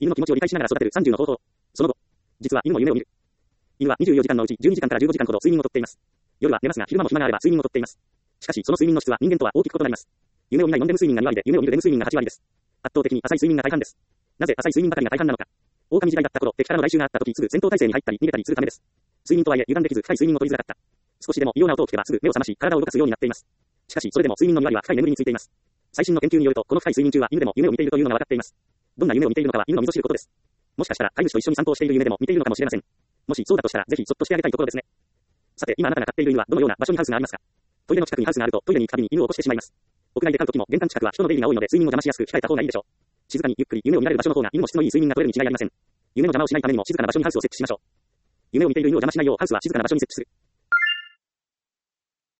犬の気持ちを理解しながら育てる30の方法。その後、実は犬も夢を見る。犬は24時間のうち12時間から15時間ほど睡眠をとっています。夜は寝ますが昼間も暇があれば睡眠をとっています。しかしその睡眠の質は人間とは大きく異なります。夢を見ないノンレム睡眠が2割で夢を見るレム睡眠が8割です。圧倒的に浅い睡眠が大半です。なぜ浅い睡眠ばかりが大半なのか。狼時代だった頃、敵からの来襲があった時すぐ戦闘態勢に入ったり逃げたりするためです。睡眠とはいえ油断できず深い睡眠をとりづらかった。少しでも異様な音を聞けばすぐ目を覚まし体を動かすようになっています。しかしそれでも睡眠の2割は深い眠りについています。最新の研究によるとこの深い睡眠中は犬でも夢を見ているというのが分かっています。どんな夢を見ているのかは犬の味噌汁ことです。もしかしたら飼い主と一緒に散歩をしている夢でも見ているのかもしれません。もしそうだとしたらぜひそっとしてあげたいところですね。さて今あなたが飼っている犬はどのような場所にハウスがありますか。トイレの近くにハウスがあるとトイレに行くたびに犬を起こしてしまいます。屋外で飼うときも玄関近くは人の出入りが多いので睡眠を邪魔しやすく控えた方がいいでしょう。静かにゆっくり夢を見られる場所の方が犬も質のいい睡眠が取れるに違いありません。夢の邪魔をしないためにも静かな場所にハウスを設置しましょう。夢を見ている犬を邪魔しないようハウスは静かな場所に設置する。